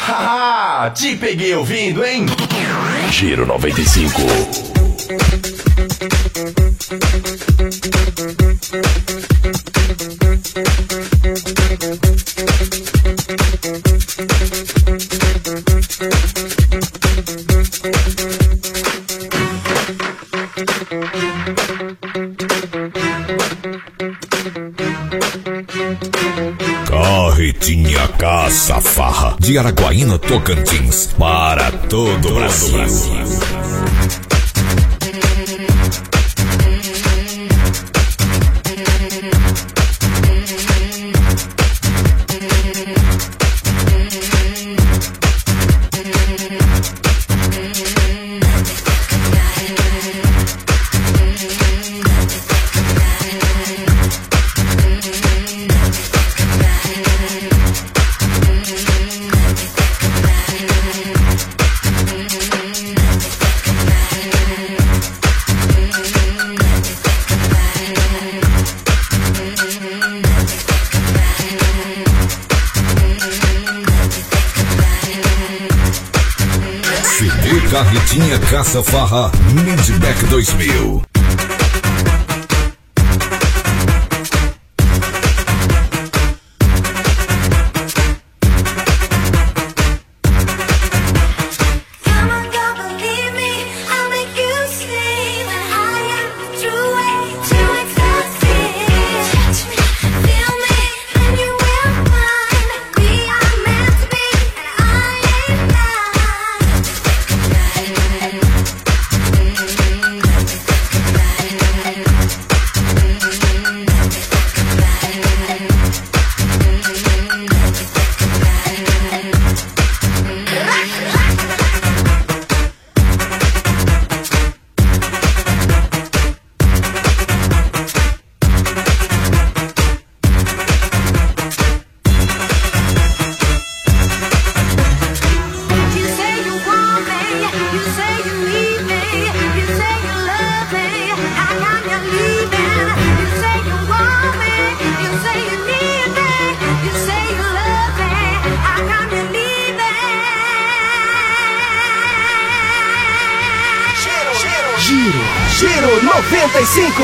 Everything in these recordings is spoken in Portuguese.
Haha, te peguei ouvindo, hein? Giro 95. Carretinha Caça-Farra, de Araguaína, Tocantins, para todo o Brasil. Carretinha Caça-Farra Midback 2000. Giro 95.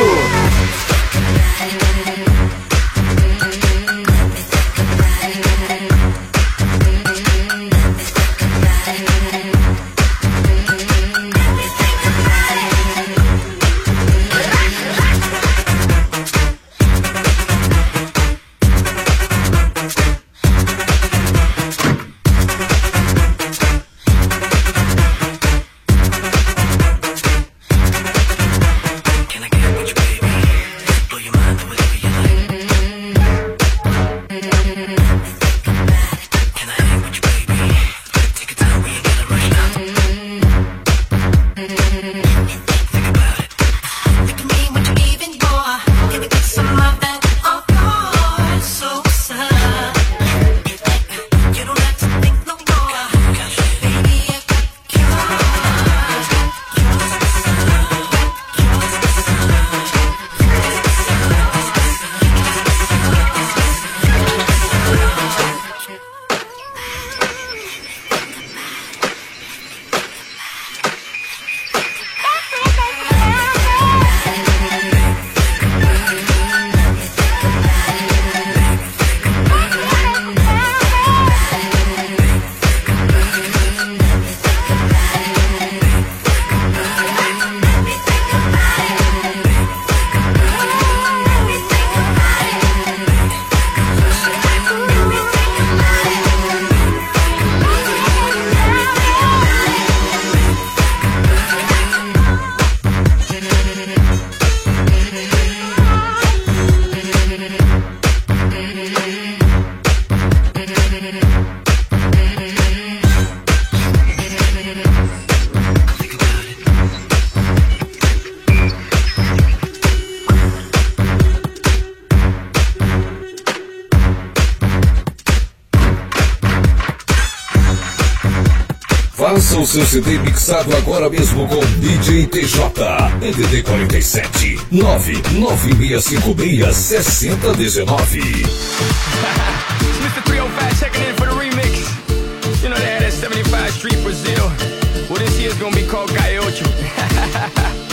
Faça o seu CD mixado agora mesmo com DJ TJ. DDD 47 99656 6019. Mr. 305 checking in for the remix. You know that. Brazil. Well, this year's gonna be called Gaiocho.